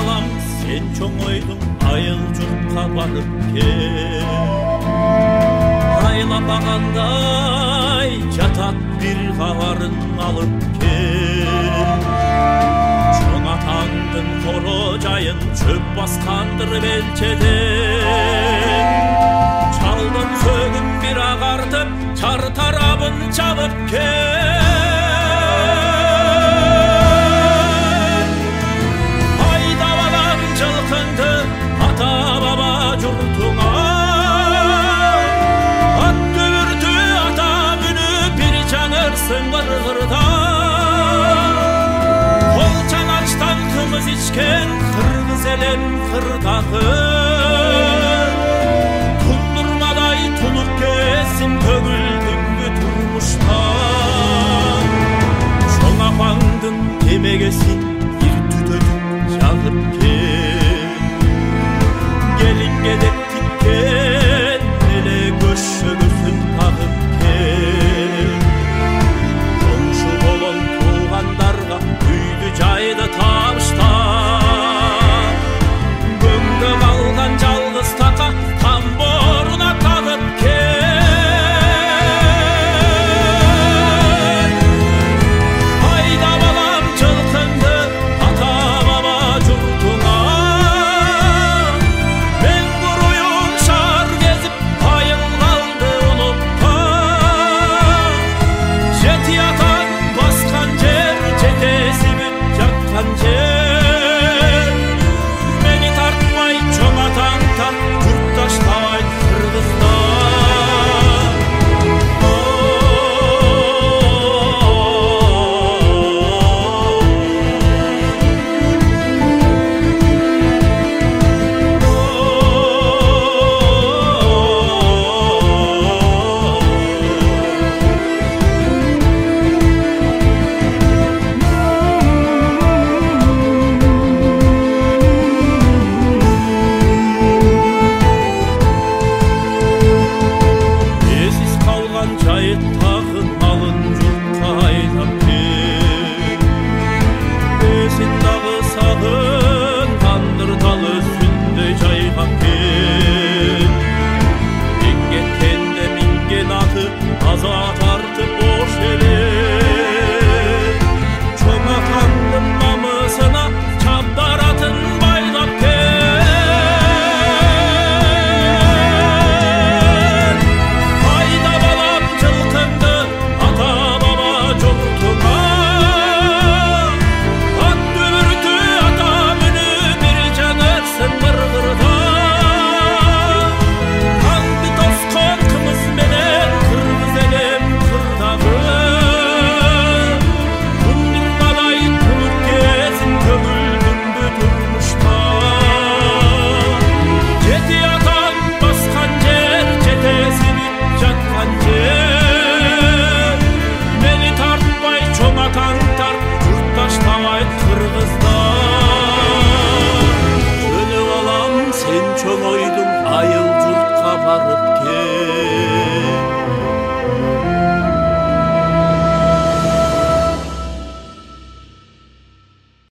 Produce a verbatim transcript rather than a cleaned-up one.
балам сен чоң ойдың айыл жұртқа барып кел. Айлапағандай жатат бір хабарын алып кел. Чоң атаңдың қоро жайын чөп басқандыр белчеден. Чалдың сөгін бір ағартып чар тарабын чабып кел. Қолчаңаштан қымыз ішкен қырғыз елен қырдағы. Тұндырмадай тұнық кесін төгілдің бі тұрмыштан. Шоң апаңдың демегесін